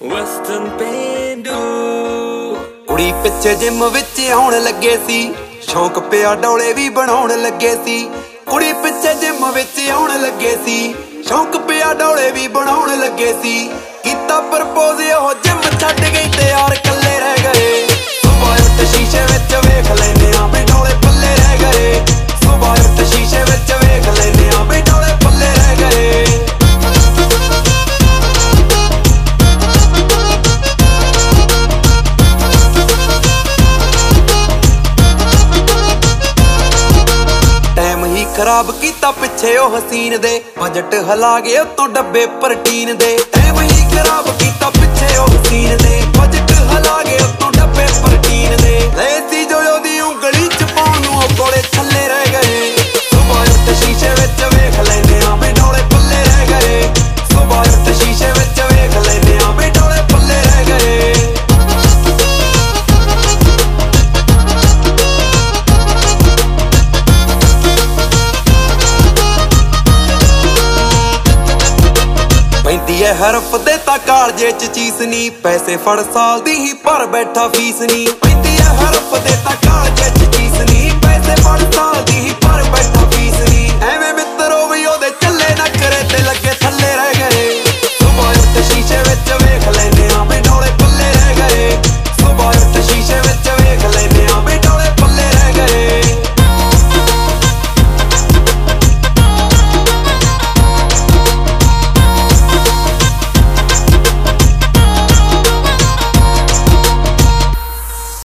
ਵਸਤਨ ਪੇਂਡੂ ਕੁੜੀ ਪਿੱਛੇ ਜਿਮ ਵਿੱਚ ਆਉਣ ਲੱਗੇ ਸੀ, ਸ਼ੌਂਕ ਪਿਆ ਡੋਲੇ ਵੀ ਬਣਾਉਣ ਲੱਗੇ ਸੀ। ਕੁੜੀ ਪਿੱਛੇ ਜਿਮ ਵਿੱਚ ਆਉਣ ਲੱਗੇ ਸੀ, ਸ਼ੌਂਕ ਪਿਆ ਡੋਲੇ ਵੀ ਬਣਾਉਣ ਲੱਗੇ ਸੀ। ਕੀਤਾ ਪ੍ਰਪੋਜ਼ ਉਹ ਜਿਮ ਛੱਡ ਗਈ ਤੇ ਯਾਰ ਕੱਲੇ ਰਹਿ ਗਏ। ਸੁਬਾਹ ਉੱਠ ਸ਼ੀਸ਼ੇ ਵਿੱਚ ਵੇਖ ਲੈਨੇ ਆ ਵੀ ਡੋਲੇ ਪੱਲੇ ਰਹਿ ਗਏ। ਸੁਬਾਹ ਉੱਠ ਸ਼ੀਸ਼ੇ ਵਿੱਚ ਵੇਖ ਲੈਨੇ ਆ ਵੀ ਡੋਲੇ ਪੱਲੇ ਰਹਿ ਗਏ। ਖਰਾਬ ਕੀਤਾ ਪਿੱਛੇ ਉਹ ਹਸੀਨ ਦੇ, ਬਜਟ ਹਿਲਾ ਗਏ ਉਤੋਂ ਡੱਬੇ ਪ੍ਰੋਟੀਨ ਦੇ। ਟਾਈਮ ਹੀ ਖਰਾਬ ਕੀਤਾ ਪਿੱਛੇ ਉਹ ਹਸੀਨ ਦੇ, ਬਜਟ ਹਿਲਾ ਗਏ ਉਤੋਂ ਡੱਬੇ ਪ੍ਰੋਟੀਨ ਦੇ। ਲੈ ਸੀ ਜੋ ਉਹਦੀ ਉਂਗਲੀ ਚ ਪਾਉਣ ਨੂੰ ਉਹ ਕੋਲੇ ਥੱਲੇ ਰਹਿ ਗਏ। ਸੁਬਾਹ ਉੱਠ ਸ਼ੀਸ਼ੇ ਵਿੱਚ ਵੇਖ ਲੈਨੇ ਆ ਵੀ ਡੋਲੇ ਪੱਲੇ ਰਹਿ ਗਏ। ਸੁਬਾਹ ਉੱਠ ਸ਼ੀਸ਼ੇ ਵਿੱਚ ਵੇਖ ਲੈਨੇ ਆ ਵੀ ਡੋਲੇ ਪੱਲੇ ਰਹਿ ਗਏ। ਪੈਂਦੀ ਐ ਹਰਫ ਦੇ ਤਾਂ ਕਾਲਜੇ ਚ ਚੀਸ ਨੀ, ਪੈਸੇ ਫੜ ਸਾਲ ਦੀ ਹੀ ਭਰ ਬੈਠਾ ਫੀਸ ਨੀ। ਪੈਂਦੀ ਐ ਹਰਫ ਦੇ ਤਾਂ ਕਾਲਜੇ ਚ ਚੀਸ ਨੀ, ਪੈਸੇ ਫੜ ਸਾਲ ਦੀ